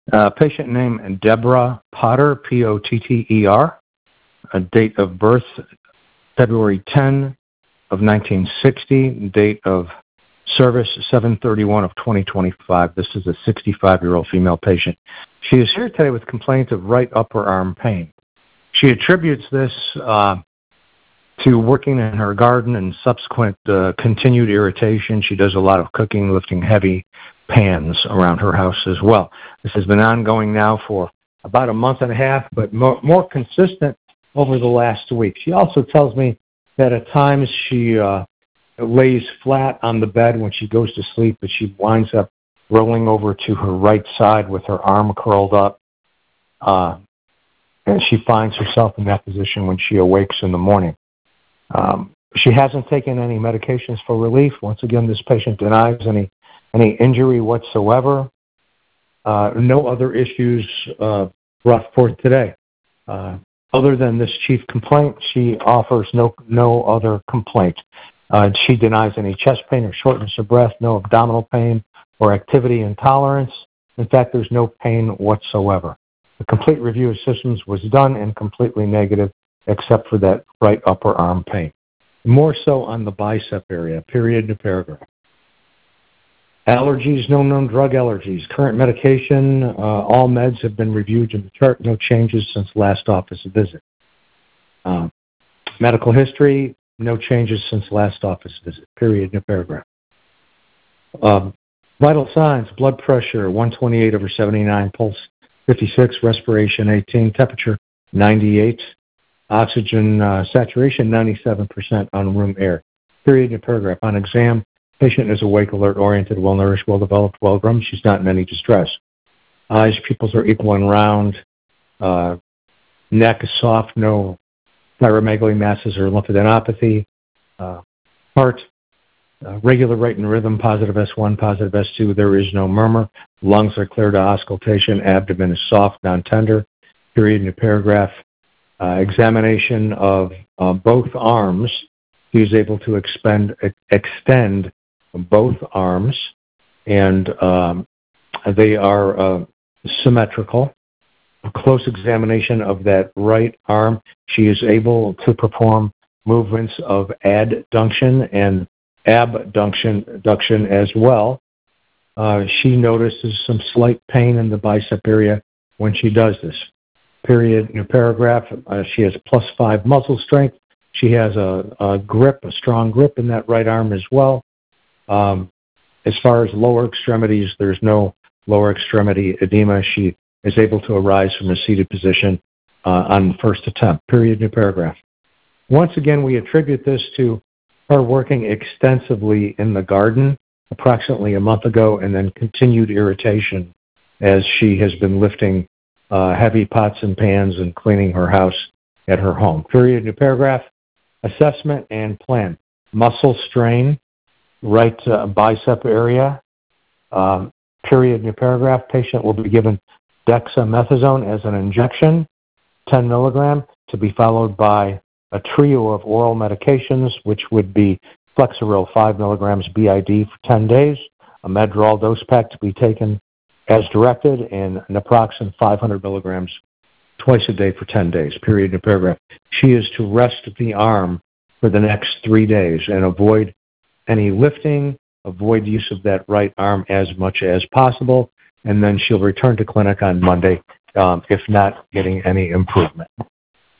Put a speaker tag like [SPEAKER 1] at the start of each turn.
[SPEAKER 1] Patient name Deborah Potter, Potter. Date of birth February 10 of 1960. Date of service 7/31 of 2025. This is a 65-year-old female patient. She is here today with complaints of right upper arm pain. She attributes this to working in her garden and subsequent continued irritation. She does a lot of cooking, lifting heavy pans around her house as well. This has been ongoing now for about a month and a half, but more consistent over the last week. She also tells me that at times she lays flat on the bed when she goes to sleep, but she winds up rolling over to her right side with her arm curled up. And she finds herself in that position when she awakes in the morning. She hasn't taken any medications for relief. Once again, this patient denies any injury whatsoever. No other issues brought forth today. Other than this chief complaint, she offers no other complaint. She denies any chest pain or shortness of breath, no abdominal pain or activity intolerance. In fact, there's no pain whatsoever. The complete review of systems was done and completely negative, except for that right upper arm pain. More so on the bicep area, period to paragraph. Allergies, no known drug allergies. Current medication, all meds have been reviewed in the chart. No changes since last office visit. Medical history, no changes since last office visit, period to paragraph. Vital signs, blood pressure, 128/79, pulse 56, respiration 18, temperature 98, oxygen saturation 97% on room air. Period in paragraph. On exam, patient is awake, alert, oriented, well-nourished, well-developed, well-groomed. She's not in any distress. Eyes, pupils are equal and round. Neck is soft, no thyromegaly masses or lymphadenopathy. Heart, regular rate and rhythm, positive S1, positive S2. There is no murmur. Lungs are clear to auscultation. Abdomen is soft, non-tender. Period in the paragraph. Examination of both arms. He is able to extend both arms, and they are symmetrical. A close examination of that right arm. She is able to perform movements of adduction and abduction as well. She notices some slight pain in the bicep area when she does this. Period in a paragraph. She has +5 muscle strength. She has a strong grip in that right arm as well. As far as lower extremities, there's no lower extremity edema. She is able to arise from a seated position on the first attempt. Period in a paragraph. Once again, we attribute this to her working extensively in the garden approximately a month ago, and then continued irritation as she has been lifting heavy pots and pans and cleaning her house at her home. Period in a paragraph. Assessment and plan. Muscle strain, right bicep area. Period in a paragraph. Patient will be given dexamethasone as an injection, 10 milligram, to be followed by a trio of oral medications, which would be Flexeril 5 milligrams BID for 10 days, a Medrol dose pack to be taken as directed, and naproxen 500 milligrams twice a day for 10 days, period in a paragraph. She is to rest the arm for the next 3 days and avoid any lifting, avoid use of that right arm as much as possible, and then she'll return to clinic on Monday if not getting any improvement.